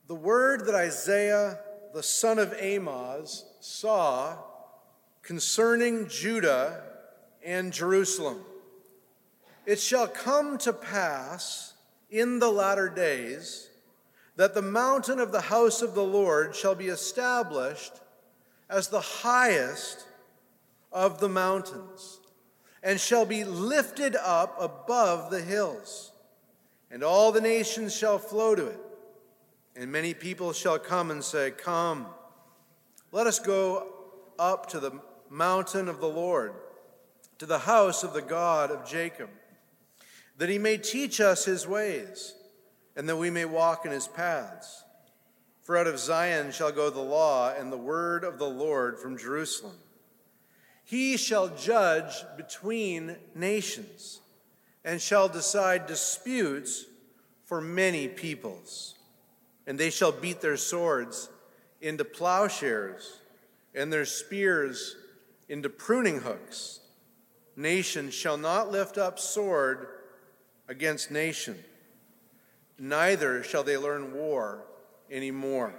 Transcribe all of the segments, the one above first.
The word that Isaiah, the son of Amoz, saw concerning Judah and Jerusalem. It shall come to pass in the latter days that the mountain of the house of the Lord shall be established as the highest of the mountains, and shall be lifted up above the hills, and all the nations shall flow to it. And many people shall come and say, Come, let us go up to the mountain of the Lord, to the house of the God of Jacob, that he may teach us his ways, and that we may walk in his paths. For out of Zion shall go the law and the word of the Lord from Jerusalem. He shall judge between nations, and shall decide disputes for many peoples. And they shall beat their swords into plowshares, and their spears into pruning hooks. Nation shall not lift up sword against nation, neither shall they learn war anymore.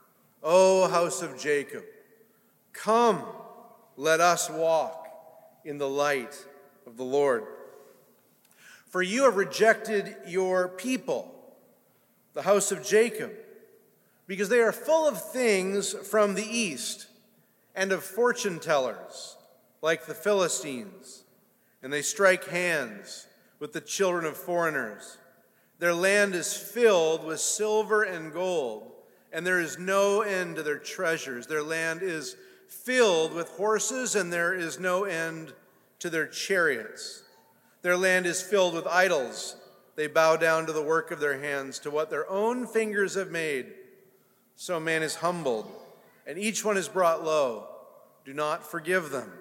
O house of Jacob, come, let us walk in the light of the Lord. For you have rejected your people, the house of Jacob, because they are full of things from the east and of fortune tellers, like the Philistines, and they strike hands with the children of foreigners. Their land is filled with silver and gold, and there is no end to their treasures. Their land is filled with horses, and there is no end to their chariots. Their land is filled with idols. They bow down to the work of their hands, to what their own fingers have made. So man is humbled, and each one is brought low. Do not forgive them.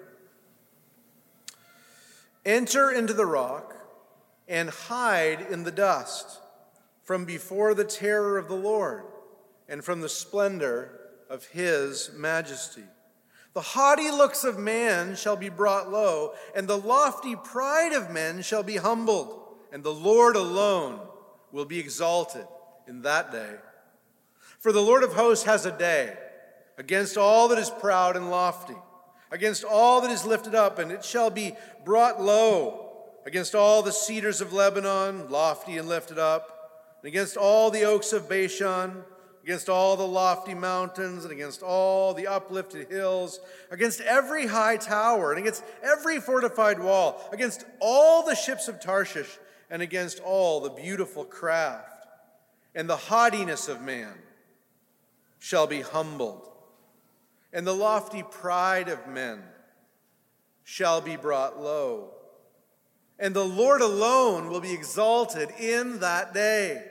Enter into the rock and hide in the dust from before the terror of the Lord and from the splendor of his majesty. The haughty looks of man shall be brought low, and the lofty pride of men shall be humbled, and the Lord alone will be exalted in that day. For the Lord of hosts has a day against all that is proud and lofty, against all that is lifted up, and it shall be brought low, against all the cedars of Lebanon, lofty and lifted up, and against all the oaks of Bashan, against all the lofty mountains, and against all the uplifted hills, against every high tower, and against every fortified wall, against all the ships of Tarshish, and against all the beautiful craft. And the haughtiness of man shall be humbled, and the lofty pride of men shall be brought low. And the Lord alone will be exalted in that day.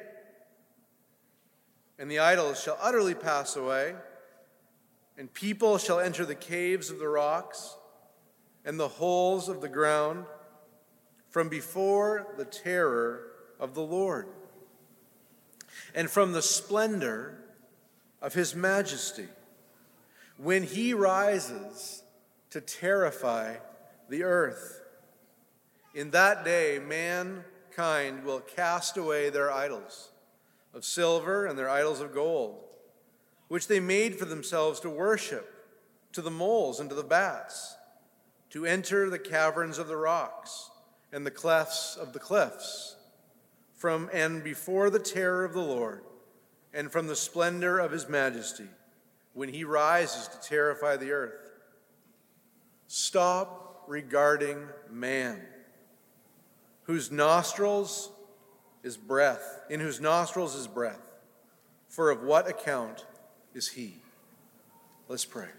And the idols shall utterly pass away, and people shall enter the caves of the rocks and the holes of the ground from before the terror of the Lord and from the splendor of his majesty, when he rises to terrify the earth. In that day, mankind will cast away their idols of silver and their idols of gold, which they made for themselves to worship, to the moles and to the bats, to enter the caverns of the rocks and the clefts of the cliffs, from and before the terror of the Lord, and from the splendor of his majesty, when he rises to terrify the earth. Stop regarding man, whose nostrils is breath, in whose nostrils is breath, for of what account is he? Let's pray.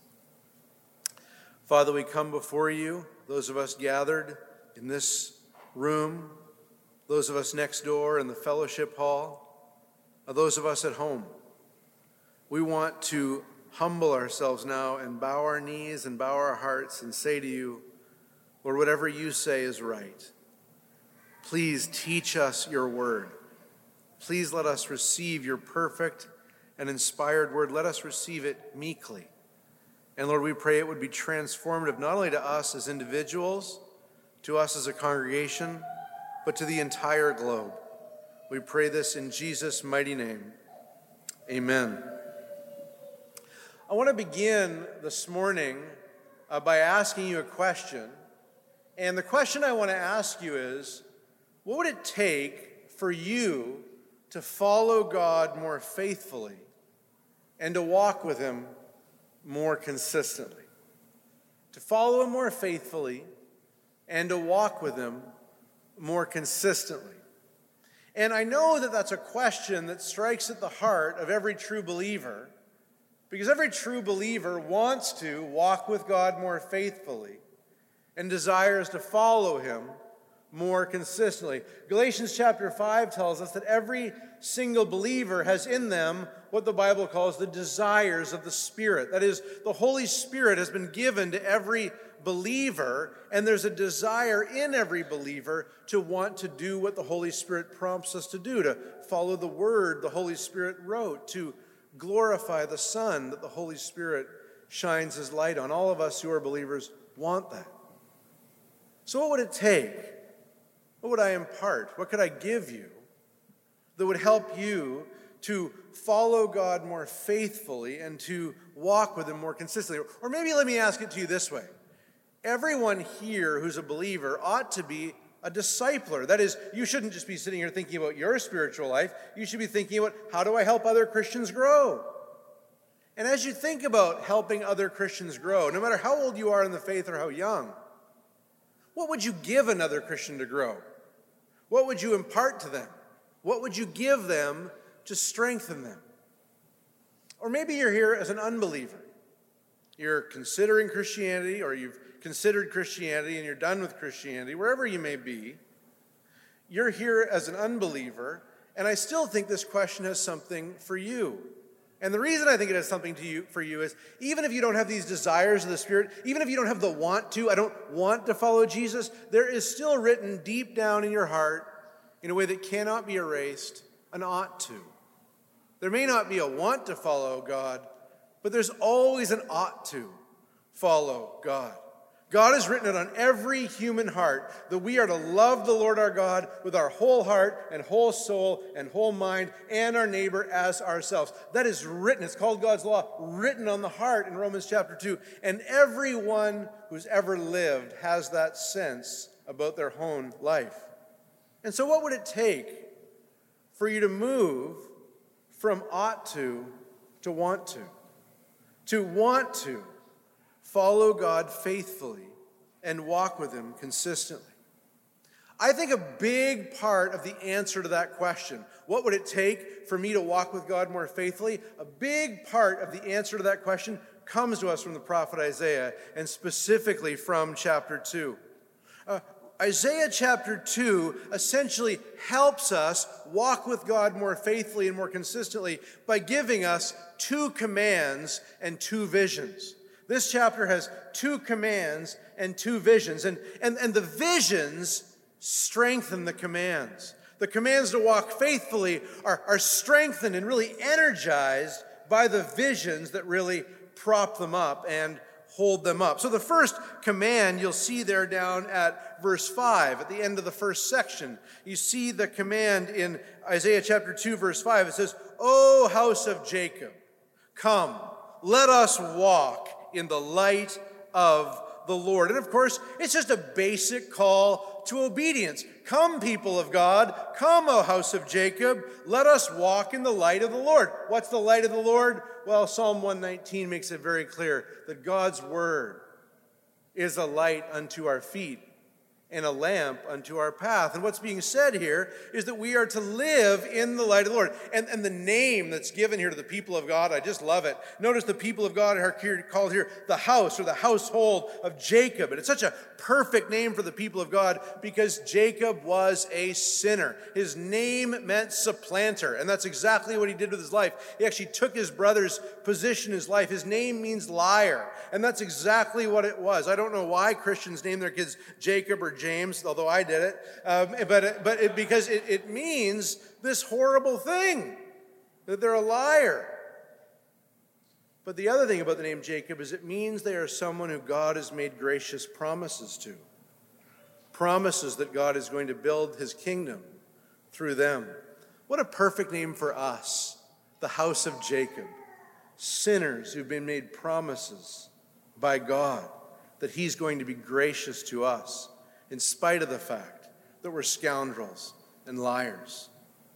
Father, we come before you, those of us gathered in this room, those of us next door in the fellowship hall, those of us at home. We want to humble ourselves now and bow our knees and bow our hearts and say to you, Lord, whatever you say is right. Please teach us your word. Please let us receive your perfect and inspired word. Let us receive it meekly. And Lord, we pray it would be transformative not only to us as individuals, to us as a congregation, but to the entire globe. We pray this in Jesus' mighty name. Amen. I want to begin this morning by asking you a question. And the question I want to ask you is, what would it take for you to follow God more faithfully and to walk with him more consistently? To follow him more faithfully and to walk with him more consistently. And I know that that's a question that strikes at the heart of every true believer, because every true believer wants to walk with God more faithfully and desires to follow him more consistently. Galatians chapter 5 tells us that every single believer has in them what the Bible calls the desires of the Spirit. That is, the Holy Spirit has been given to every believer, and there's a desire in every believer to want to do what the Holy Spirit prompts us to do, to follow the word the Holy Spirit wrote, to glorify the Son that the Holy Spirit shines his light on. All of us who are believers want that. So what would it take? What would I impart? What could I give you that would help you to follow God more faithfully and to walk with him more consistently? Or maybe let me ask it to you this way. Everyone here who's a believer ought to be a discipler. That is, you shouldn't just be sitting here thinking about your spiritual life. You should be thinking about, how do I help other Christians grow? And as you think about helping other Christians grow, no matter how old you are in the faith or how young, what would you give another Christian to grow? What would you impart to them? What would you give them to strengthen them? Or maybe you're here as an unbeliever. You're considering Christianity, or you've considered Christianity and you're done with Christianity, wherever you may be. You're here as an unbeliever, and I still think this question has something for you. And the reason I think it has something for you is, even if you don't have these desires of the Spirit, even if you don't have the want to, I don't want to follow Jesus, there is still written deep down in your heart, in a way that cannot be erased, an ought to. There may not be a want to follow God, but there's always an ought to follow God. God has written it on every human heart that we are to love the Lord our God with our whole heart and whole soul and whole mind, and our neighbor as ourselves. That is written. It's called God's law, written on the heart in Romans chapter 2. And everyone who's ever lived has that sense about their own life. And so what would it take for you to move from ought to want to? To want to follow God faithfully and walk with him consistently. I think a big part of the answer to that question, what would it take for me to walk with God more faithfully? A big part of the answer to that question comes to us from the prophet Isaiah, and specifically from chapter 2. Isaiah chapter 2 essentially helps us walk with God more faithfully and more consistently by giving us two commands and two visions. This chapter has two commands and two visions, and the visions strengthen the commands. The commands to walk faithfully are strengthened and really energized by the visions that really prop them up and hold them up. So the first command you'll see there down at verse 5, at the end of the first section. You see the command in Isaiah chapter 2, verse 5. It says, "O house of Jacob, come, let us walk in the light of the Lord." And of course, it's just a basic call to obedience. Come, people of God, come, O house of Jacob, let us walk in the light of the Lord. What's the light of the Lord? Well, Psalm 119 makes it very clear that God's word is a light unto our feet and a lamp unto our path. And what's being said here is that we are to live in the light of the Lord. And the name that's given here to the people of God, I just love it. Notice the people of God are called here the house, or the household of Jacob. And it's such a perfect name for the people of God because Jacob was a sinner. His name meant supplanter, and that's exactly what he did with his life. He actually took his brother's position in his life. His name means liar, and that's exactly what it was. I don't know why Christians name their kids Jacob or James, although I did it, because it means this horrible thing, that they're a liar. But the other thing about the name Jacob is it means they are someone who God has made gracious promises to. Promises that God is going to build his kingdom through them. What a perfect name for us the house of Jacob, sinners who've been made promises by God that he's going to be gracious to us in spite of the fact that we're scoundrels and liars.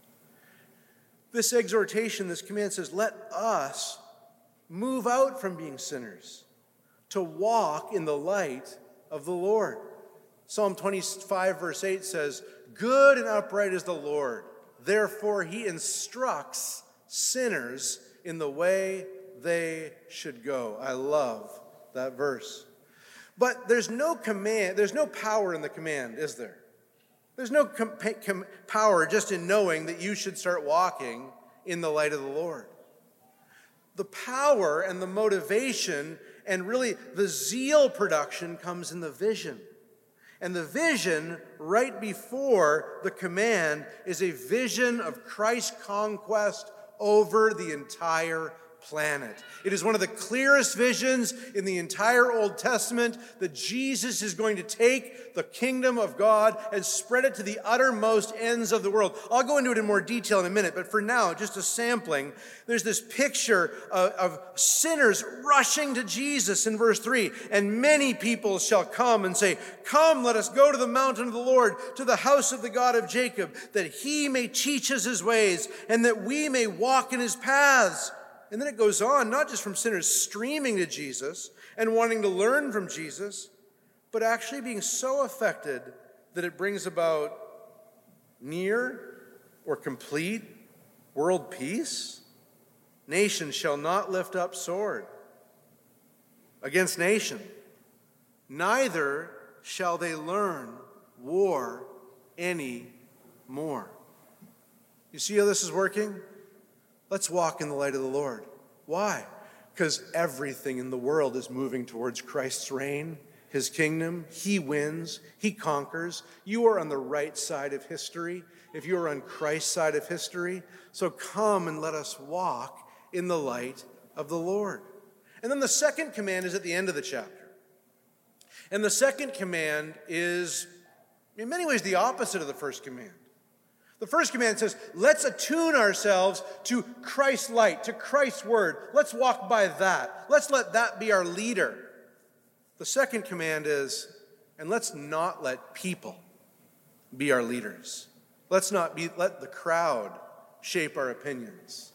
This exhortation, this command says, let us move out from being sinners to walk in the light of the Lord. Psalm 25, verse 8 says, good and upright is the Lord. Therefore, he instructs sinners in the way they should go. I love that verse. But there's no command, there's no power in the command, is there? There's no power just in knowing that you should start walking in the light of the Lord. The power and the motivation and really the zeal production comes in the vision. And the vision right before the command is a vision of Christ's conquest over the entire planet. It is one of the clearest visions in the entire Old Testament that Jesus is going to take the kingdom of God and spread it to the uttermost ends of the world. I'll go into it in more detail in a minute, but for now, just a sampling. There's this picture of sinners rushing to Jesus in verse 3. And many people shall come and say, come, let us go to the mountain of the Lord, to the house of the God of Jacob, that he may teach us his ways, and that we may walk in his paths. And then it goes on, not just from sinners streaming to Jesus and wanting to learn from Jesus, but actually being so affected that it brings about near or complete world peace. Nation shall not lift up sword against nation, neither shall they learn war any more. You see how this is working? Let's walk in the light of the Lord. Why? Because everything in the world is moving towards Christ's reign, his kingdom. He wins. He conquers. You are on the right side of history if you are on Christ's side of history. So come and let us walk in the light of the Lord. And then the second command is at the end of the chapter. And the second command is, in many ways, the opposite of the first command. The first command says, let's attune ourselves to Christ's light, to Christ's word. Let's walk by that. Let's let that be our leader. The second command is, and let's not let people be our leaders. Let's not let the crowd shape our opinions.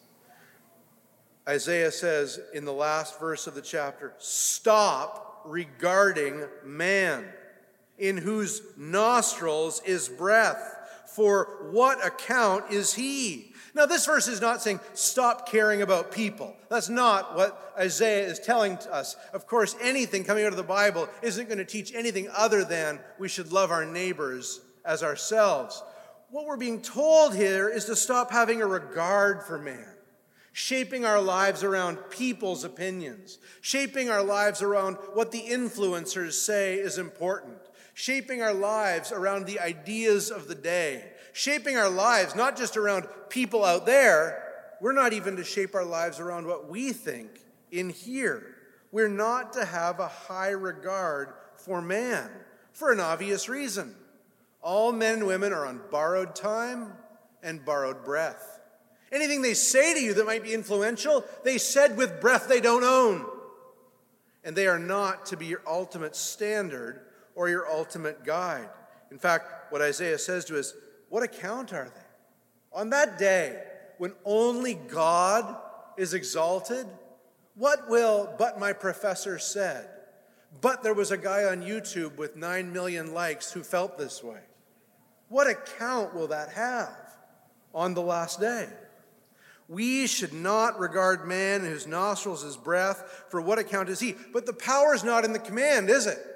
Isaiah says in the last verse of the chapter, stop regarding man, in whose nostrils is breath. For what account is he? Now, this verse is not saying stop caring about people. That's not what Isaiah is telling us. Of course, anything coming out of the Bible isn't going to teach anything other than we should love our neighbors as ourselves. What we're being told here is to stop having a regard for man, shaping our lives around people's opinions, shaping our lives around what the influencers say is important, shaping our lives around the ideas of the day, shaping our lives not just around people out there. We're not even to shape our lives around what we think in here. We're not to have a high regard for man for an obvious reason. All men and women are on borrowed time and borrowed breath. Anything they say to you that might be influential, they said with breath they don't own. And they are not to be your ultimate standard or your ultimate guide. In fact, what Isaiah says to us, what account are they? On that day, when only God is exalted, what will "but my professor said"? But there was a guy on YouTube with 9 million likes who felt this way. What account will that have on the last day? We should not regard man in whose nostrils is breath, for what account is he? But the power is not in the command, is it?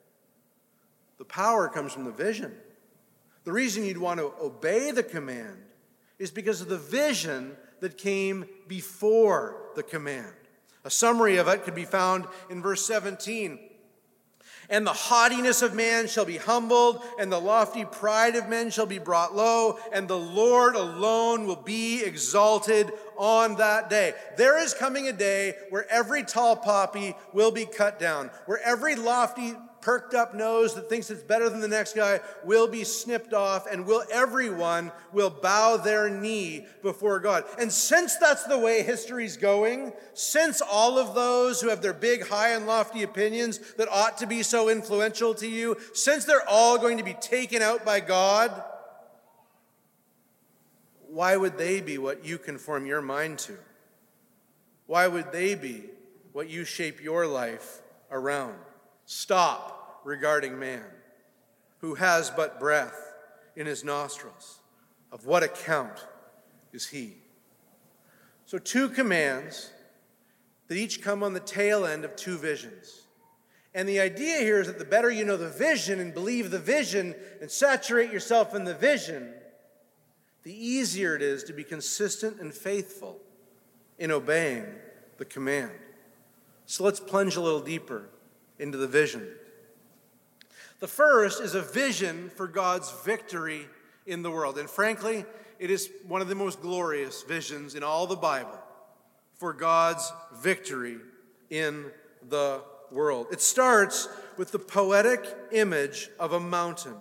The power comes from the vision. The reason you'd want to obey the command is because of the vision that came before the command. A summary of it could be found in verse 17. And the haughtiness of man shall be humbled, and the lofty pride of men shall be brought low, and the Lord alone will be exalted on that day. There is coming a day where every tall poppy will be cut down, where every lofty perked up nose that thinks it's better than the next guy will be snipped off, and everyone will bow their knee before God. And since that's the way history's going, since all of those who have their big, high and lofty opinions that ought to be so influential to you, since they're all going to be taken out by God, why would they be what you conform your mind to? Why would they be what you shape your life around? Stop regarding man, who has but breath in his nostrils. Of what account is he? So 2 commands that each come on the tail end of 2 visions. And the idea here is that the better you know the vision and believe the vision and saturate yourself in the vision, the easier it is to be consistent and faithful in obeying the command. So let's plunge a little deeper into the vision. The first is a vision for God's victory in the world. And frankly, it is one of the most glorious visions in all the Bible for God's victory in the world. It starts with the poetic image of a mountain.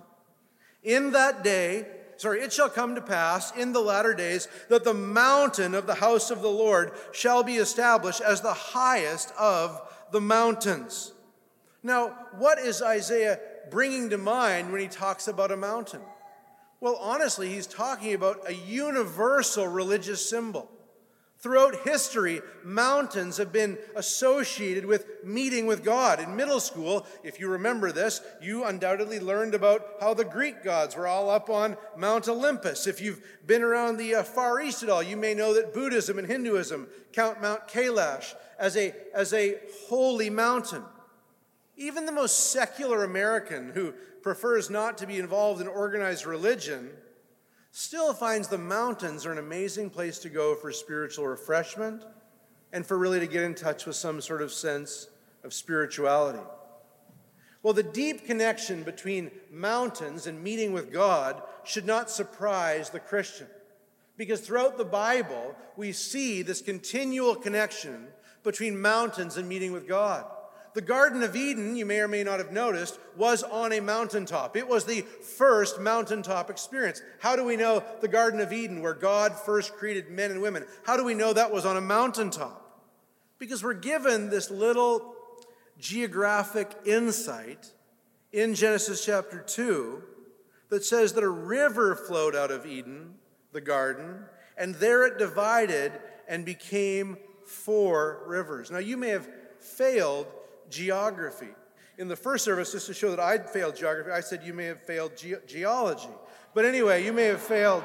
It shall come to pass in the latter days that the mountain of the house of the Lord shall be established as the highest of the mountains. Now, what is Isaiah bringing to mind when he talks about a mountain? Well, honestly, he's talking about a universal religious symbol. Throughout history, mountains have been associated with meeting with God. In middle school, if you remember this, you undoubtedly learned about how the Greek gods were all up on Mount Olympus. If you've been around the Far East at all, you may know that Buddhism and Hinduism count Mount Kailash as a holy mountain. Even the most secular American who prefers not to be involved in organized religion still finds the mountains are an amazing place to go for spiritual refreshment and for really to get in touch with some sort of sense of spirituality. Well, the deep connection between mountains and meeting with God should not surprise the Christian, because throughout the Bible, we see this continual connection between mountains and meeting with God. The Garden of Eden, you may or may not have noticed, was on a mountaintop. It was the first mountaintop experience. How do we know the Garden of Eden, where God first created men and women, how do we know that was on a mountaintop? Because we're given this little geographic insight in Genesis chapter 2 that says that a river flowed out of Eden, the garden, and there it divided and became 4 rivers. Now, you may have failed geography. In the first service, just to show that I'd failed geography, I said you may have failed geology. But anyway, you may have failed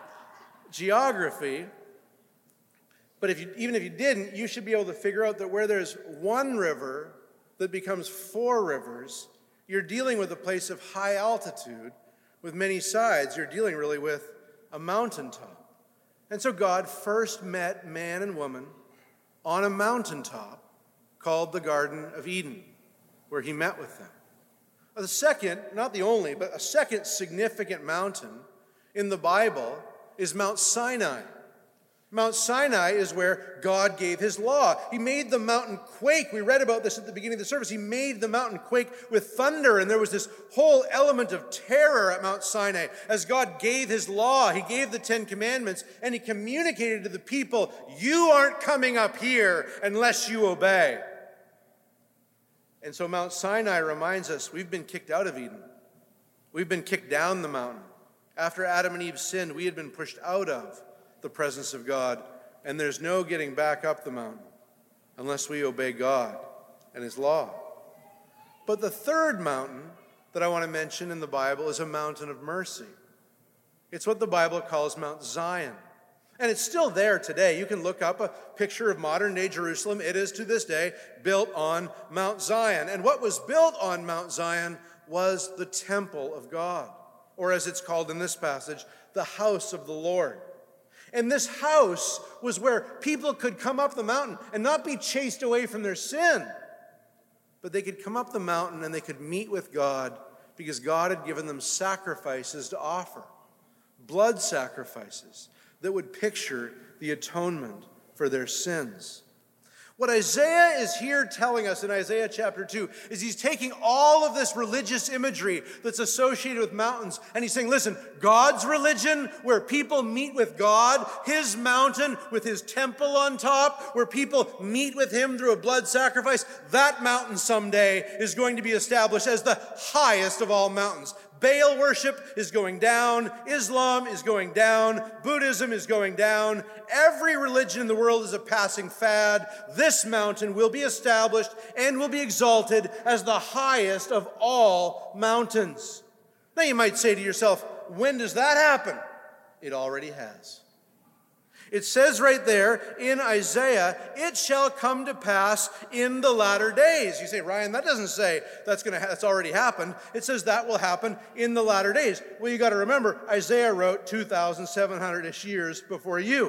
geography. But even if you didn't, you should be able to figure out that where there's 1 river that becomes 4 rivers, you're dealing with a place of high altitude with many sides. You're dealing really with a mountaintop. And so God first met man and woman on a mountaintop called the Garden of Eden, where he met with them. The second, not the only, but a second significant mountain in the Bible is Mount Sinai. Mount Sinai is where God gave his law. He made the mountain quake. We read about this at the beginning of the service. He made the mountain quake with thunder, and there was this whole element of terror at Mount Sinai. As God gave his law, he gave the 10 commandments, and he communicated to the people, you aren't coming up here unless you obey. And so Mount Sinai reminds us we've been kicked out of Eden. We've been kicked down the mountain. After Adam and Eve sinned, we had been pushed out of the presence of God, and there's no getting back up the mountain unless we obey God and his law. But the third mountain that I want to mention in the Bible is a mountain of mercy. It's what the Bible calls Mount Zion. And it's still there today. You can look up a picture of modern-day Jerusalem. It is to this day built on Mount Zion. And what was built on Mount Zion was the temple of God, or as it's called in this passage, the house of the Lord. And this house was where people could come up the mountain and not be chased away from their sin, but they could come up the mountain and they could meet with God because God had given them sacrifices to offer, blood sacrifices that would picture the atonement for their sins. What Isaiah is here telling us in Isaiah chapter 2 is he's taking all of this religious imagery that's associated with mountains, and he's saying, listen, God's religion, where people meet with God, his mountain with his temple on top, where people meet with him through a blood sacrifice, that mountain someday is going to be established as the highest of all mountains. Baal worship is going down. Islam is going down. Buddhism is going down. Every religion in the world is a passing fad. This mountain will be established and will be exalted as the highest of all mountains. Now you might say to yourself, when does that happen? It already has. It says right there in Isaiah, it shall come to pass in the latter days. You say, Ryan, that doesn't say that's already happened. It says that will happen in the latter days. Well, you got to remember, Isaiah wrote 2,700-ish years before you.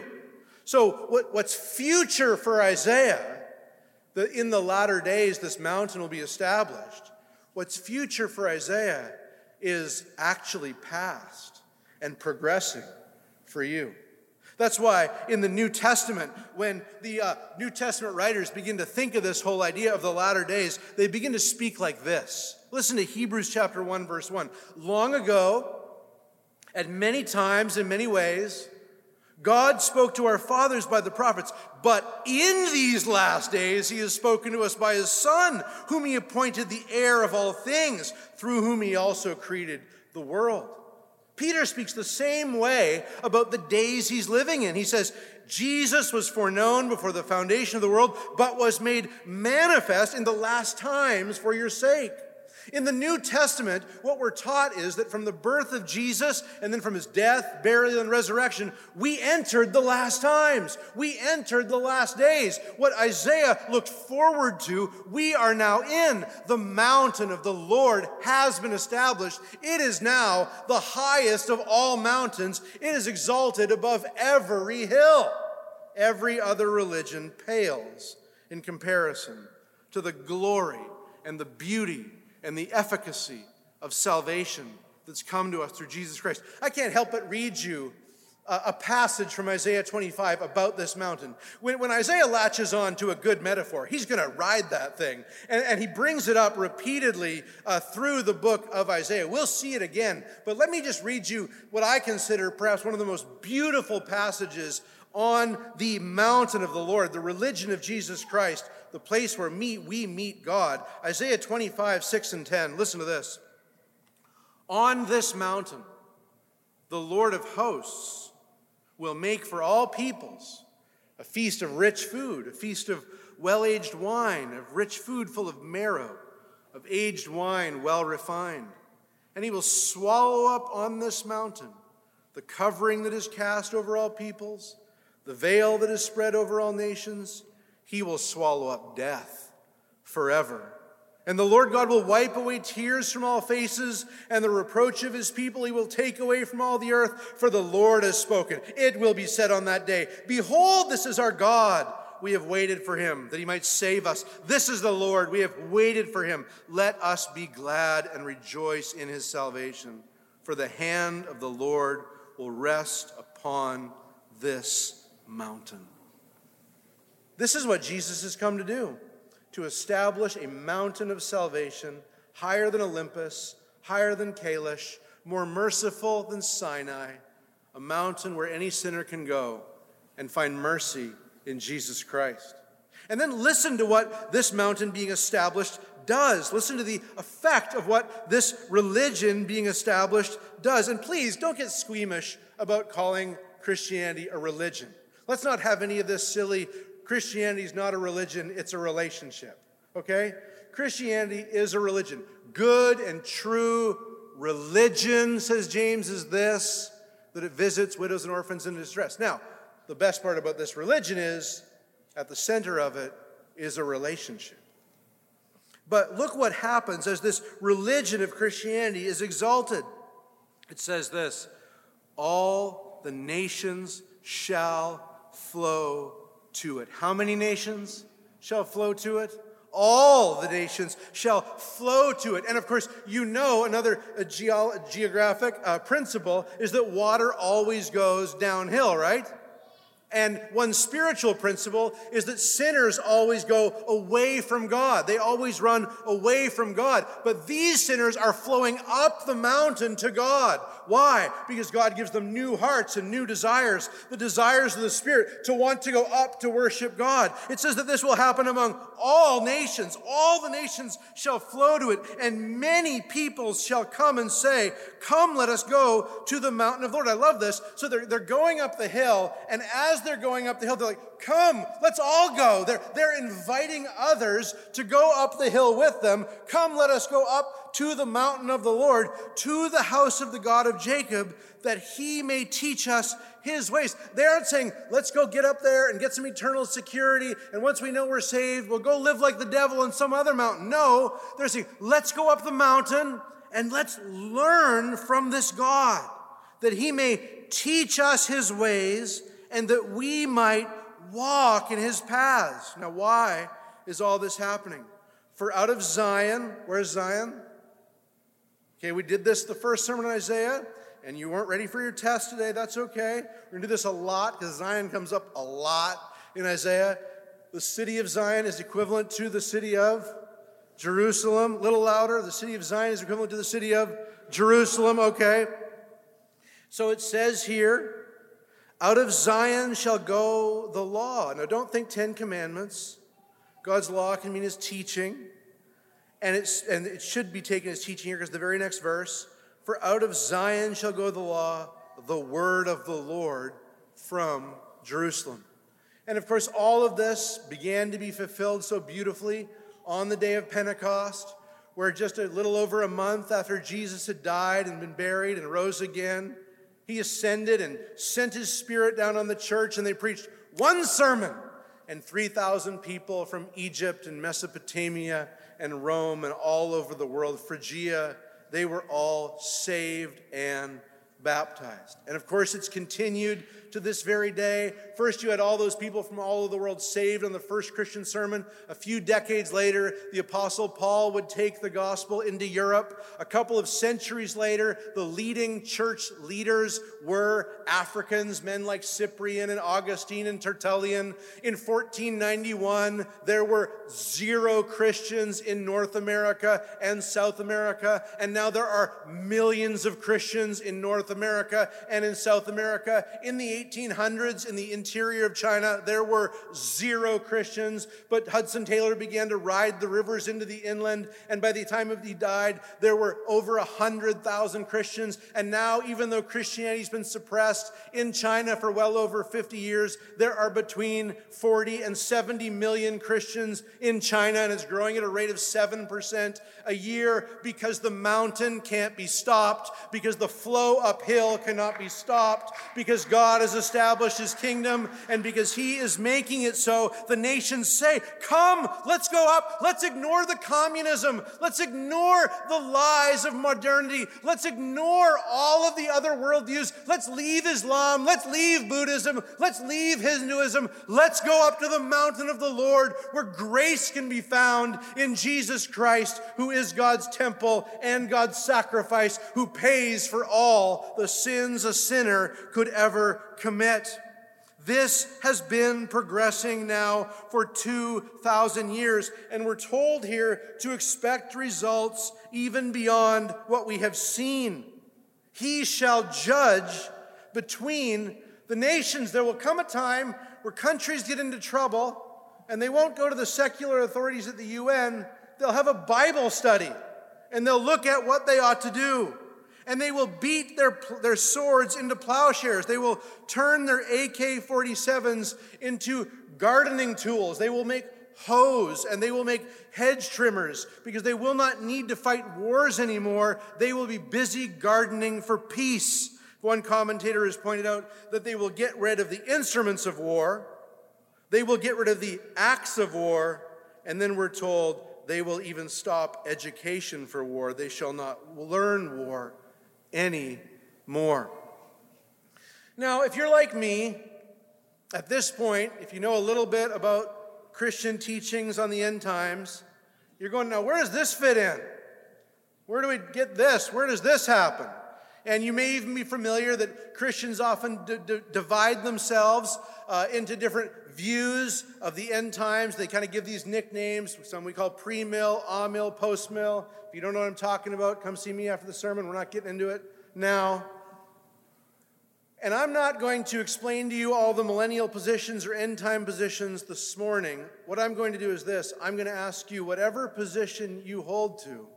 So what's future for Isaiah, that in the latter days this mountain will be established, what's future for Isaiah is actually past and progressing for you. That's why in the New Testament, when the New Testament writers begin to think of this whole idea of the latter days, they begin to speak like this. Listen to Hebrews chapter 1, verse 1. Long ago, at many times, in many ways, God spoke to our fathers by the prophets, but in these last days he has spoken to us by his Son, whom he appointed the heir of all things, through whom he also created the world. Peter speaks the same way about the days he's living in. He says, Jesus was foreknown before the foundation of the world, but was made manifest in the last times for your sake. In the New Testament, what we're taught is that from the birth of Jesus and then from his death, burial, and resurrection, we entered the last times. We entered the last days. What Isaiah looked forward to, we are now in. The mountain of the Lord has been established. It is now the highest of all mountains. It is exalted above every hill. Every other religion pales in comparison to the glory and the beauty and the efficacy of salvation that's come to us through Jesus Christ. I can't help but read you a passage from Isaiah 25 about this mountain. When Isaiah latches on to a good metaphor, he's going to ride that thing. And he brings it up repeatedly through the book of Isaiah. We'll see it again. But let me just read you what I consider perhaps one of the most beautiful passages on the mountain of the Lord, the religion of Jesus Christ, the place where we meet God. Isaiah 25, 6 and 10. Listen to this. On this mountain, the Lord of hosts will make for all peoples a feast of rich food, a feast of well-aged wine, of rich food full of marrow, of aged wine well refined. And he will swallow up on this mountain the covering that is cast over all peoples, the veil that is spread over all nations. He will swallow up death forever. And the Lord God will wipe away tears from all faces, and the reproach of his people he will take away from all the earth, for the Lord has spoken. It will be said on that day, behold, this is our God. We have waited for him, that he might save us. This is the Lord. We have waited for him. Let us be glad and rejoice in his salvation. For the hand of the Lord will rest upon this mountain. This is what Jesus has come to do, to establish a mountain of salvation higher than Olympus, higher than Kailash, more merciful than Sinai, a mountain where any sinner can go and find mercy in Jesus Christ. And then listen to what this mountain being established does. Listen to the effect of what this religion being established does. And please don't get squeamish about calling Christianity a religion. Let's not have any of this silly, Christianity is not a religion, it's a relationship, okay? Christianity is a religion. Good and true religion, says James, is this, that it visits widows and orphans in distress. Now, the best part about this religion is, at the center of it is a relationship. But look what happens as this religion of Christianity is exalted. It says this, all the nations shall flow to it. How many nations shall flow to it? All the nations shall flow to it. And of course, you know another geographic principle is that water always goes downhill, right? And one spiritual principle is that sinners always go away from God. They always run away from God. But these sinners are flowing up the mountain to God. Why? Because God gives them new hearts and new desires, the desires of the Spirit, to want to go up to worship God. It says that this will happen among all nations. All the nations shall flow to it, and many peoples shall come and say, "Come, let us go to the mountain of the Lord." I love this. So they're going up the hill, and as they're going up the hill, they're like, "Come, let's all go." They're inviting others to go up the hill with them. "Come, let us go up to the mountain of the Lord, to the house of the God of Jacob, that he may teach us his ways." They aren't saying, let's go get up there and get some eternal security, and once we know we're saved, we'll go live like the devil in some other mountain. No, they're saying, let's go up the mountain and let's learn from this God, that he may teach us his ways and that we might walk in his paths. Now, why is all this happening? For out of Zion, where's Zion? Okay, we did this the first sermon on Isaiah, and you weren't ready for your test today. That's okay. We're going to do this a lot because Zion comes up a lot in Isaiah. The city of Zion is equivalent to the city of Jerusalem. A little louder. The city of Zion is equivalent to the city of Jerusalem. Okay. So it says here, out of Zion shall go the law. Now, don't think 10 Commandments. God's law can mean his teaching. And it should be taken as teaching here because the very next verse, for out of Zion shall go the law, the word of the Lord from Jerusalem. And of course, all of this began to be fulfilled so beautifully on the day of Pentecost, where just a little over a month after Jesus had died and been buried and rose again, he ascended and sent his Spirit down on the church, and they preached one sermon. And 3,000 people from Egypt and Mesopotamia and Rome and all over the world, Phrygia, they were all saved and baptized. And of course, it's continued to this very day. First, you had all those people from all over the world saved on the first Christian sermon. A few decades later, the Apostle Paul would take the gospel into Europe. A couple of centuries later, the leading church leaders were Africans, men like Cyprian and Augustine and Tertullian. In 1491, there were 0 Christians in North America and South America, and now there are millions of Christians in North America and in South America. In the 1800s, in the interior of China, there were 0 Christians, but Hudson Taylor began to ride the rivers into the inland, and by the time he died, there were over 100,000 Christians. And now, even though Christianity's been suppressed in China for well over 50 years, there are between 40 and 70 million Christians in China, and it's growing at a rate of 7% a year because the mountain can't be stopped, because the flow uphill cannot be stopped, because God has established his kingdom, and because he is making it so the nations say, "Come, let's go up. Let's ignore the communism. Let's ignore the lies of modernity. Let's ignore all of the other worldviews. Let's leave Islam. Let's leave Buddhism. Let's leave Hinduism. Let's go up to the mountain of the Lord where grace can be found in Jesus Christ, who is God's temple and God's sacrifice, who pays for all the sins a sinner could ever commit." This has been progressing now for 2,000 years, and we're told here to expect results even beyond what we have seen. He shall judge between the nations. There will come a time where countries get into trouble, and they won't go to the secular authorities at the UN. They'll have a Bible study, and they'll look at what they ought to do. And they will beat their swords into plowshares. They will turn their AK-47s into gardening tools. They will make hoes, and they will make hedge trimmers, because they will not need to fight wars anymore. They will be busy gardening for peace. One commentator has pointed out that they will get rid of the instruments of war. They will get rid of the acts of war. And then we're told they will even stop education for war. They shall not learn war anymore. Now, if you're like me, at this point, if you know a little bit about Christian teachings on the end times, you're going, now where does this fit in? Where do we get this? Where does this happen? And you may even be familiar that Christians often divide themselves into different views of the end times. They kind of give these nicknames. Some we call pre-mill, amill, post-mill. If you don't know what I'm talking about, come see me after the sermon. We're not getting into it now. And I'm not going to explain to you all the millennial positions or end-time positions this morning. What I'm going to do is this. I'm going to ask you, whatever position you hold to,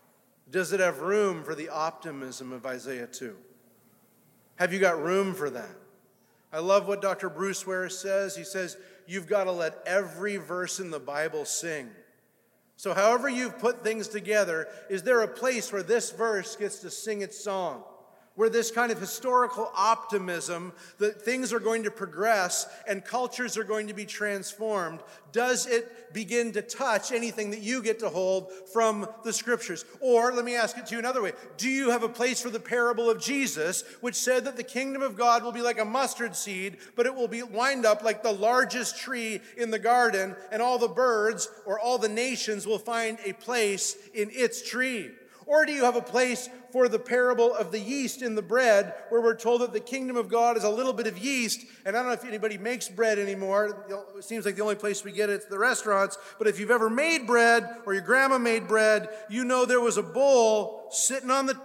does it have room for the optimism of Isaiah 2? Have you got room for that? I love what Dr. Bruce Ware says. He says, you've got to let every verse in the Bible sing. So however you've put things together, is there a place where this verse gets to sing its song? Where this kind of historical optimism that things are going to progress and cultures are going to be transformed, does it begin to touch anything that you get to hold from the Scriptures? Or, let me ask it to you another way, do you have a place for the parable of Jesus, which said that the kingdom of God will be like a mustard seed, but it will be wind up like the largest tree in the garden, and all the birds or all the nations will find a place in its tree? Or do you have a place for the parable of the yeast in the bread, where we're told that the kingdom of God is a little bit of yeast? And I don't know if anybody makes bread anymore. It seems like the only place we get it's the restaurants. But if you've ever made bread, or your grandma made bread, you know there was a bowl sitting on the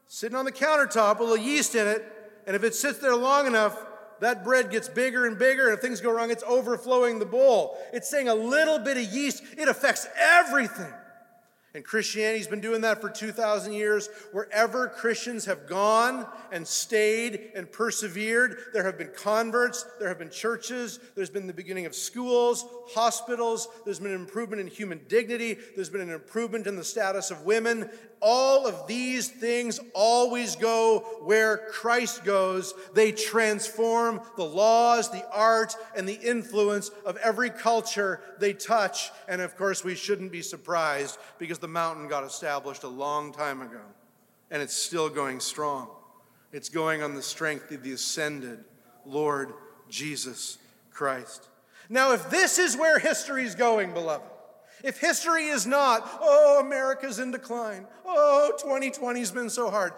countertop with a little yeast in it. And if it sits there long enough, that bread gets bigger and bigger. And if things go wrong, it's overflowing the bowl. It's saying a little bit of yeast, it affects everything. And Christianity's been doing that for 2,000 years. Wherever Christians have gone and stayed and persevered, there have been converts, there have been churches, there's been the beginning of schools, hospitals, there's been an improvement in human dignity, there's been an improvement in the status of women. All of these things always go where Christ goes. They transform the laws, the art, and the influence of every culture they touch. And of course, we shouldn't be surprised because the mountain got established a long time ago. And it's still going strong. It's going on the strength of the ascended Lord Jesus Christ. Now, if this is where history's going, beloved, if history is not, oh, America's in decline, oh, 2020's been so hard.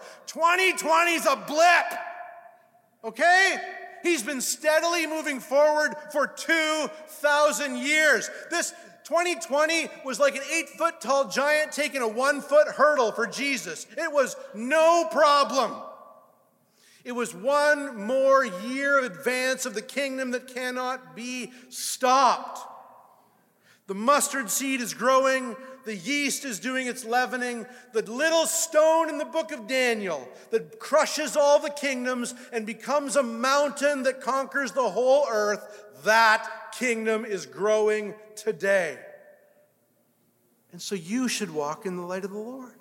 2020's a blip, okay? He's been steadily moving forward for 2,000 years. This 2020 was like an 8-foot-tall giant taking a 1-foot hurdle for Jesus. It was no problem. It was one more year of advance of the kingdom that cannot be stopped. The mustard seed is growing. The yeast is doing its leavening. The little stone in the book of Daniel that crushes all the kingdoms and becomes a mountain that conquers the whole earth, that kingdom is growing today. And so you should walk in the light of the Lord.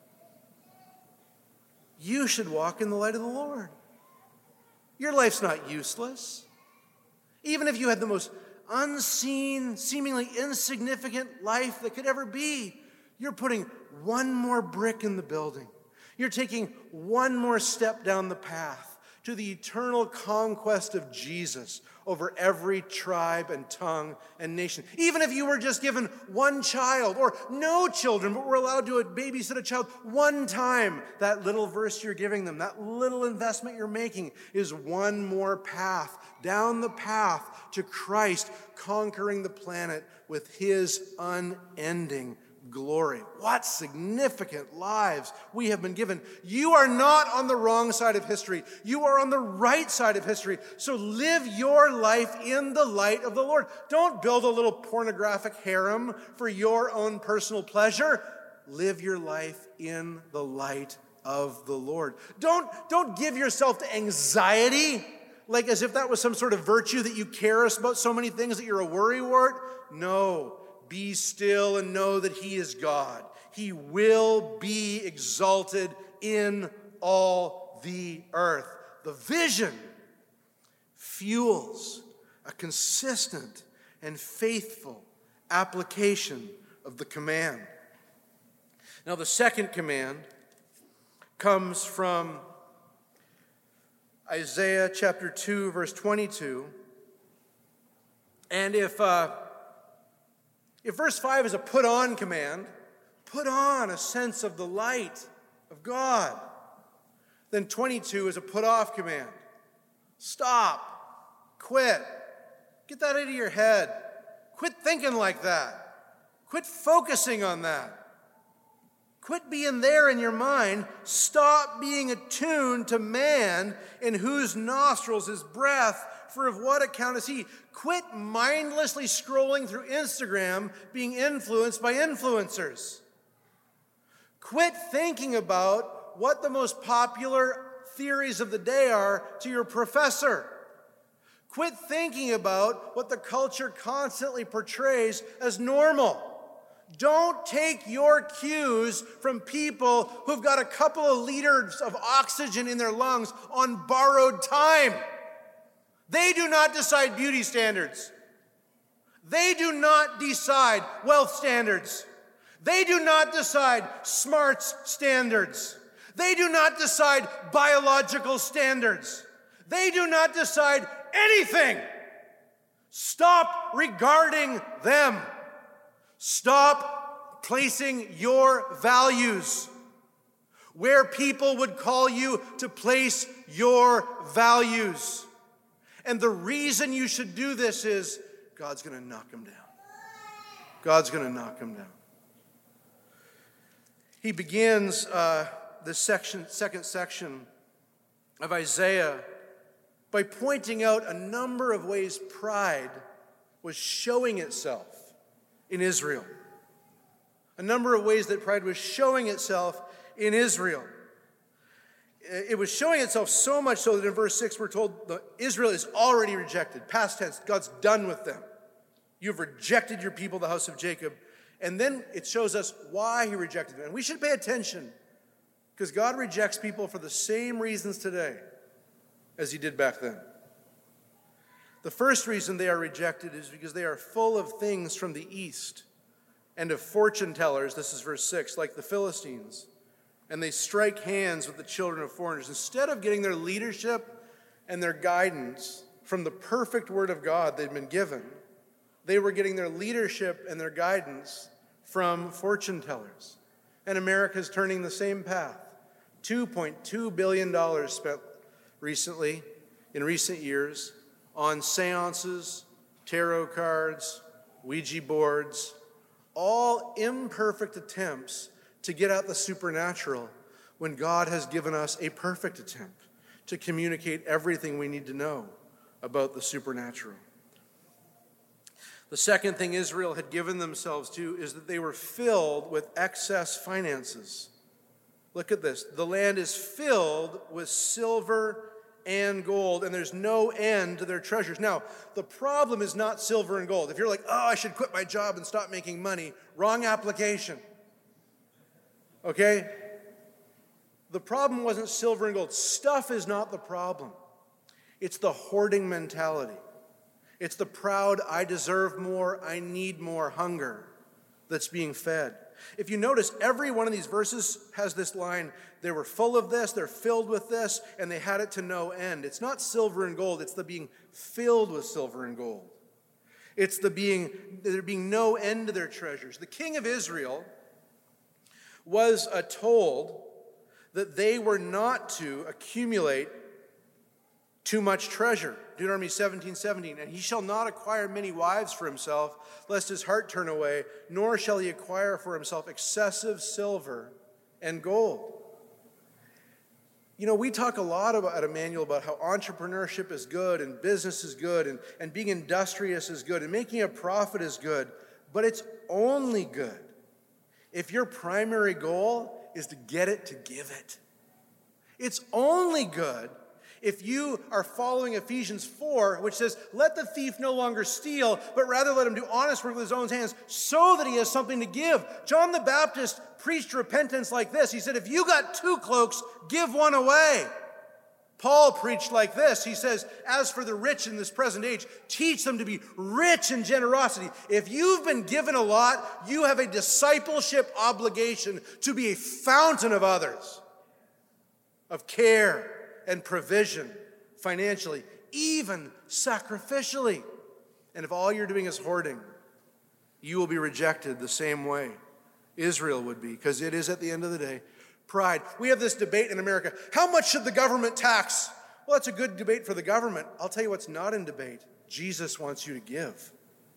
You should walk in the light of the Lord. Your life's not useless. Even if you had the most unseen, seemingly insignificant life that could ever be, you're putting one more brick in the building. You're taking one more step down the path to the eternal conquest of Jesus over every tribe and tongue and nation. Even if you were just given one child or no children, but were allowed to babysit a child one time, that little verse you're giving them, that little investment you're making is one more path down the path to Christ conquering the planet with his unending glory. What significant lives we have been given. You are not on the wrong side of history. You are on the right side of history. So live your life in the light of the Lord. Don't build a little pornographic harem for your own personal pleasure. Live your life in the light of the Lord. Don't give yourself to anxiety, like as if that was some sort of virtue that you care about so many things that you're a worrywart. No. Be still and know that he is God. He will be exalted in all the earth. The vision fuels a consistent and faithful application of the command. Now, the second command comes from Isaiah chapter 2, verse 22. And if verse 5 is a put-on command, put on a sense of the light of God. Then 22 is a put-off command. Stop. Quit. Get that out of your head. Quit thinking like that. Quit focusing on that. Quit being there in your mind. Stop being attuned to man, in whose nostrils is breath, for of what account is he? Quit mindlessly scrolling through Instagram, being influenced by influencers. Quit thinking about what the most popular theories of the day are to your professor. Quit thinking about what the culture constantly portrays as normal. Don't take your cues from people who've got a couple of liters of oxygen in their lungs on borrowed time. They do not decide beauty standards. They do not decide wealth standards. They do not decide smarts standards. They do not decide biological standards. They do not decide anything. Stop regarding them. Stop placing your values where people would call you to place your values. And the reason you should do this is God's going to knock them down. God's going to knock them down. He begins this second section of Isaiah by pointing out a number of ways pride was showing itself in Israel. A number of ways that pride was showing itself in Israel. It was showing itself so much so that in verse 6 we're told that Israel is already rejected. Past tense, God's done with them. You've rejected your people, the house of Jacob. And then it shows us why he rejected them. And we should pay attention, because God rejects people for the same reasons today as he did back then. The first reason they are rejected is because they are full of things from the east and of fortune tellers, this is verse 6, like the Philistines. And they strike hands with the children of foreigners. Instead of getting their leadership and their guidance from the perfect word of God they'd been given, they were getting their leadership and their guidance from fortune tellers. And America's turning the same path. $2.2 billion spent recently, in recent years, on seances, tarot cards, Ouija boards, all imperfect attempts to get at the supernatural when God has given us a perfect attempt to communicate everything we need to know about the supernatural. The second thing Israel had given themselves to is that they were filled with excess finances. Look at this. The land is filled with silver and gold, and there's no end to their treasures. Now, the problem is not silver and gold. If you're like, I should quit my job and stop making money, wrong application. Okay? The problem wasn't silver and gold. Stuff is not the problem. It's the hoarding mentality. It's the proud, I deserve more, I need more hunger that's being fed. If you notice, every one of these verses has this line, they were full of this, they're filled with this, and they had it to no end. It's not silver and gold, it's the being filled with silver and gold. It's there being no end to their treasures. The king of Israel was told that they were not to accumulate too much treasure. Deuteronomy 17:17, and he shall not acquire many wives for himself, lest his heart turn away, nor shall he acquire for himself excessive silver and gold. You know, we talk a lot at Emmanuel about how entrepreneurship is good and business is good and being industrious is good and making a profit is good, but it's only good if your primary goal is to get it to give it. It's only good if you are following Ephesians 4, which says, let the thief no longer steal, but rather let him do honest work with his own hands so that he has something to give. John the Baptist preached repentance like this. He said, if you got 2 cloaks, give one away. Paul preached like this. He says, as for the rich in this present age, teach them to be rich in generosity. If you've been given a lot, you have a discipleship obligation to be a fountain of others, of care and provision financially, even sacrificially. And if all you're doing is hoarding, you will be rejected the same way Israel would be, because it is, at the end of the day, Pride. We have this debate in America. How much should the government tax? Well, that's a good debate for the government. I'll tell you what's not in debate. Jesus wants you to give.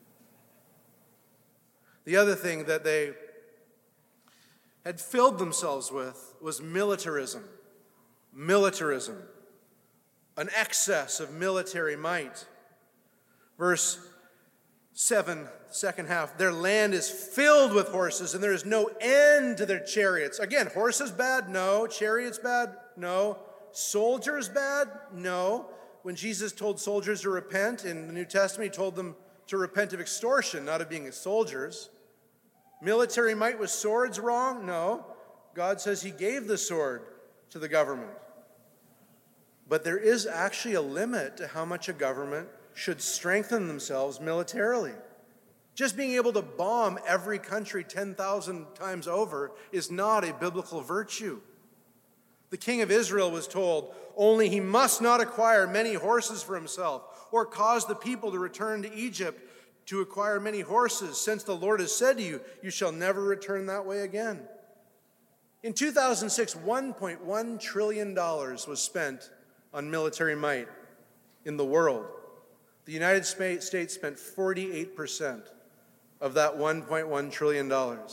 The other thing that they had filled themselves with was militarism. Militarism. An excess of military might. Verse 7, second half, their land is filled with horses, and there is no end to their chariots. Again, horses bad? No. Chariots bad? No. Soldiers bad? No. When Jesus told soldiers to repent in the New Testament, he told them to repent of extortion, not of being soldiers. Military might with swords wrong? No. God says he gave the sword to the government. But there is actually a limit to how much a government should strengthen themselves militarily. Just being able to bomb every country 10,000 times over is not a biblical virtue. The king of Israel was told, only he must not acquire many horses for himself, or cause the people to return to Egypt to acquire many horses, since the Lord has said to you, you shall never return that way again. In 2006, $1.1 trillion was spent on military might in the world. The United States spent 48% of that $1.1 trillion.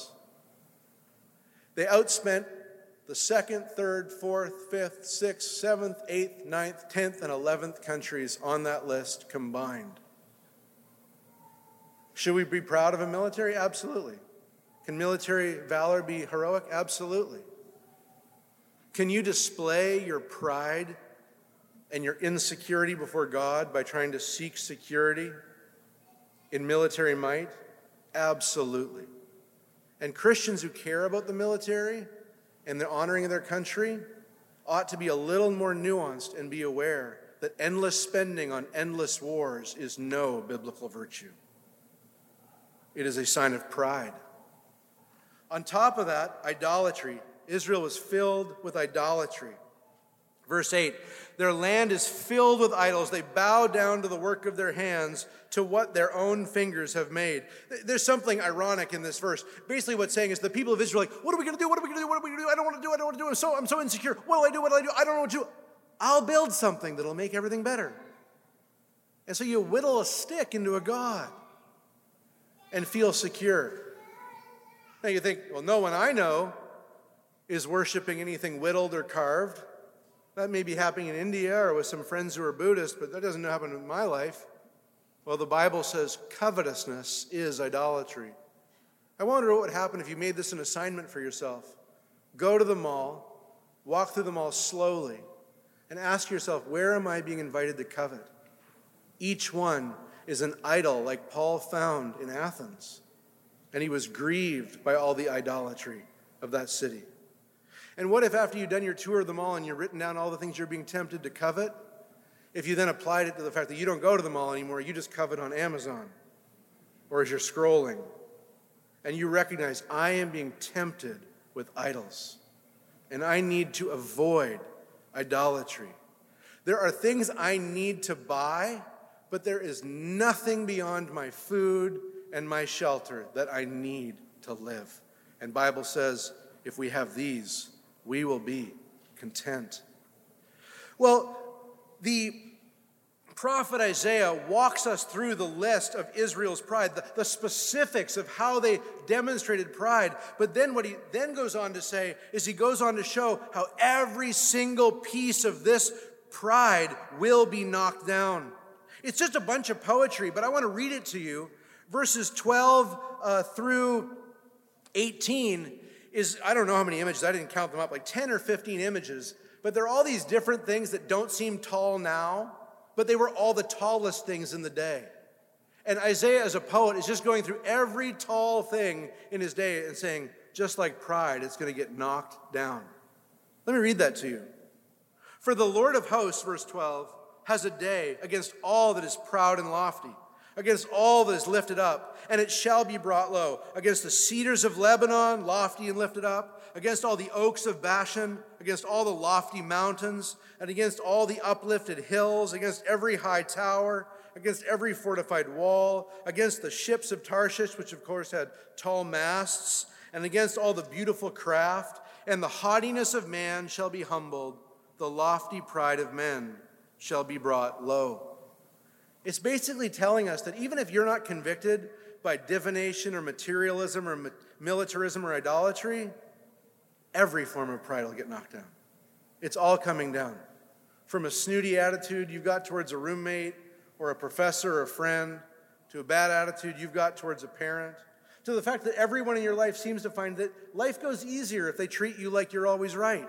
They outspent the 2nd, 3rd, 4th, 5th, 6th, 7th, 8th, 9th, 10th, and 11th countries on that list combined. Should we be proud of a military? Absolutely. Can military valor be heroic? Absolutely. Can you display your pride and your insecurity before God by trying to seek security in military might? Absolutely. And Christians who care about the military and the honoring of their country ought to be a little more nuanced and be aware that endless spending on endless wars is no biblical virtue. It is a sign of pride. On top of that, idolatry. Israel was filled with idolatry. Verse 8, their land is filled with idols. They bow down to the work of their hands, to what their own fingers have made. There's something ironic in this verse. Basically what's saying is the people of Israel are like, what are we going to do? What are we going to do? What are we going to do? I don't want to do. I don't want to do. I'm so insecure. What do I do? What do I do? I don't know what to do. I'll build something that'll make everything better. And so you whittle a stick into a god and feel secure. Now you think, well, no one I know is worshiping anything whittled or carved. That may be happening in India or with some friends who are Buddhist, but that doesn't happen in my life. Well, the Bible says covetousness is idolatry. I wonder what would happen if you made this an assignment for yourself. Go to the mall, walk through the mall slowly, and ask yourself, where am I being invited to covet? Each one is an idol like Paul found in Athens, and he was grieved by all the idolatry of that city. And what if after you've done your tour of the mall and you've written down all the things you're being tempted to covet, if you then applied it to the fact that you don't go to the mall anymore, you just covet on Amazon or as you're scrolling, and you recognize, I am being tempted with idols, and I need to avoid idolatry. There are things I need to buy, but there is nothing beyond my food and my shelter that I need to live. And Bible says, if we have these, we will be content. Well, the prophet Isaiah walks us through the list of Israel's pride, the specifics of how they demonstrated pride. But then what he then goes on to say is he goes on to show how every single piece of this pride will be knocked down. It's just a bunch of poetry, but I want to read it to you. Verses 12 through 18 is, I don't know how many images, I didn't count them up, like 10 or 15 images, but there are all these different things that don't seem tall now, but they were all the tallest things in the day. And Isaiah, as a poet, is just going through every tall thing in his day and saying, just like pride, it's going to get knocked down. Let me read that to you. For the Lord of hosts, verse 12, has a day against all that is proud and lofty, against all that is lifted up, and it shall be brought low, against the cedars of Lebanon, lofty and lifted up, against all the oaks of Bashan, against all the lofty mountains, and against all the uplifted hills, against every high tower, against every fortified wall, against the ships of Tarshish, which of course had tall masts, and against all the beautiful craft. and the haughtiness of man shall be humbled, the lofty pride of men shall be brought low. It's basically telling us that even if you're not convicted by divination or materialism or militarism or idolatry, every form of pride will get knocked down. It's all coming down. From a snooty attitude you've got towards a roommate or a professor or a friend, to a bad attitude you've got towards a parent, to the fact that everyone in your life seems to find that life goes easier if they treat you like you're always right.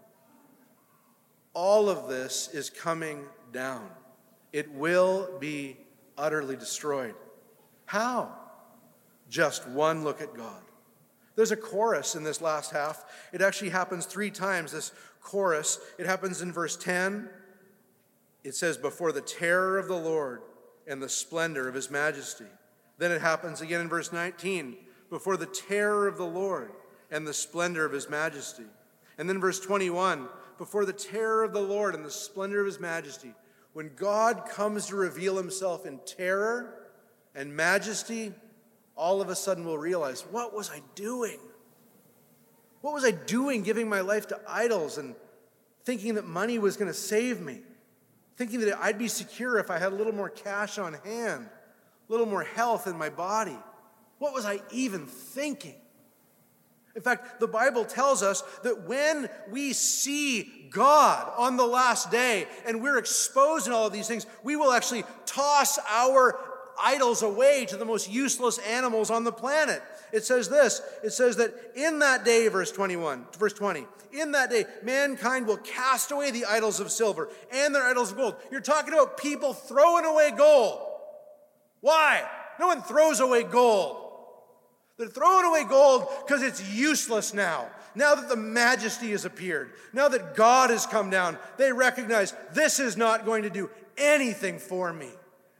All of this is coming down. It will be utterly destroyed. How? Just one look at God. There's a chorus in this last half. It actually happens 3 times, this chorus. It happens in verse 10. It says, before the terror of the Lord and the splendor of his majesty. Then it happens again in verse 19, before the terror of the Lord and the splendor of his majesty. And then verse 21, before the terror of the Lord and the splendor of his majesty. When God comes to reveal himself in terror and majesty, all of a sudden we'll realize, what was I doing? What was I doing giving my life to idols and thinking that money was going to save me? Thinking that I'd be secure if I had a little more cash on hand, a little more health in my body. What was I even thinking? In fact, the Bible tells us that when we see God on the last day and we're exposed in all of these things, we will actually toss our idols away to the most useless animals on the planet. It says this, it says that in that day, verse 20, in that day, mankind will cast away the idols of silver and their idols of gold. You're talking about people throwing away gold. Why? No one throws away gold. They're throwing away gold because it's useless now. Now that the majesty has appeared, now that God has come down, they recognize this is not going to do anything for me.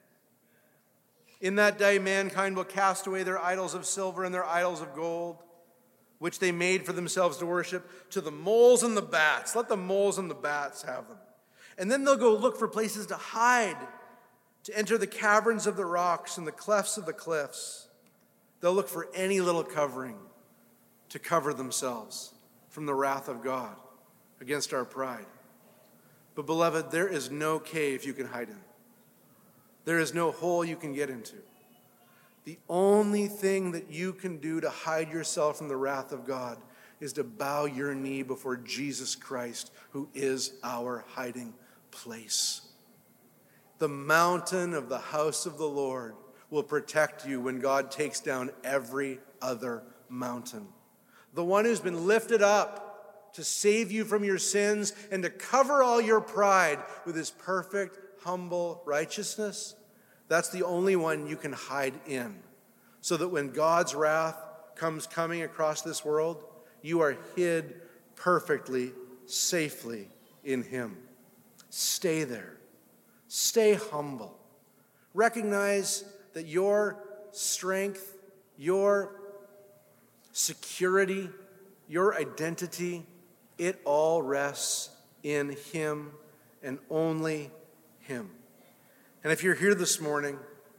In that day, mankind will cast away their idols of silver and their idols of gold, which they made for themselves to worship, to the moles and the bats. Let the moles and the bats have them. And then they'll go look for places to hide, to enter the caverns of the rocks and the clefts of the cliffs. They'll look for any little covering to cover themselves from the wrath of God against our pride. But beloved, there is no cave you can hide in. There is no hole you can get into. The only thing that you can do to hide yourself from the wrath of God is to bow your knee before Jesus Christ, who is our hiding place. The mountain of the house of the Lord will protect you when God takes down every other mountain. The one who's been lifted up to save you from your sins and to cover all your pride with his perfect, humble righteousness, that's the only one you can hide in. So that when God's wrath comes coming across this world, you are hid perfectly, safely in him. Stay there. Stay humble. Recognize that your strength, your security, your identity, it all rests in him and only him. And if you're here this morning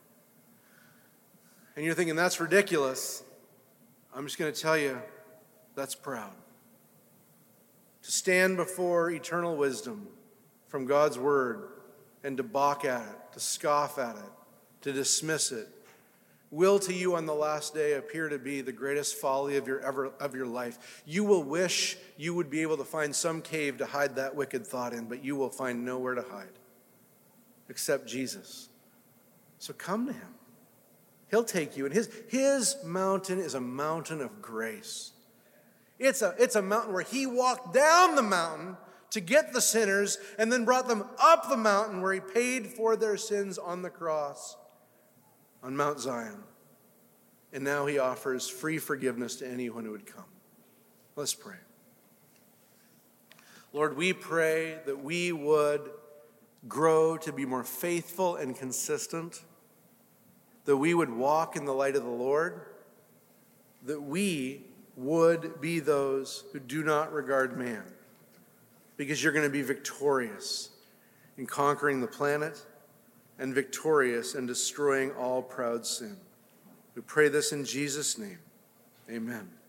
and you're thinking, that's ridiculous, I'm just going to tell you, that's proud. To stand before eternal wisdom from God's word and to balk at it, to scoff at it, to dismiss it, will to you on the last day appear to be the greatest folly of your life. You will wish you would be able to find some cave to hide that wicked thought in, but you will find nowhere to hide except Jesus. So come to him. He'll take you. And his mountain is a mountain of grace. It's a mountain where he walked down the mountain to get the sinners and then brought them up the mountain where he paid for their sins on the cross on Mount Zion. And now he offers free forgiveness to anyone who would come. Let's pray. Lord, we pray that we would grow to be more faithful and consistent, that we would walk in the light of the Lord, that we would be those who do not regard man, because you're going to be victorious in conquering the planet and victorious in destroying all proud sin. We pray this in Jesus' name. Amen.